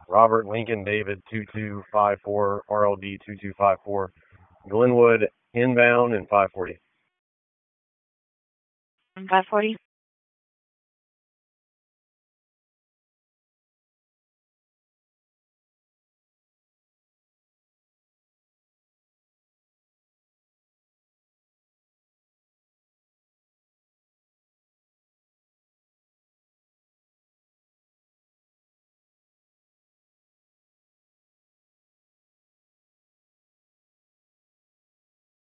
Robert Lincoln David 2254, RLD 2254. Glenwood inbound and 540. 540.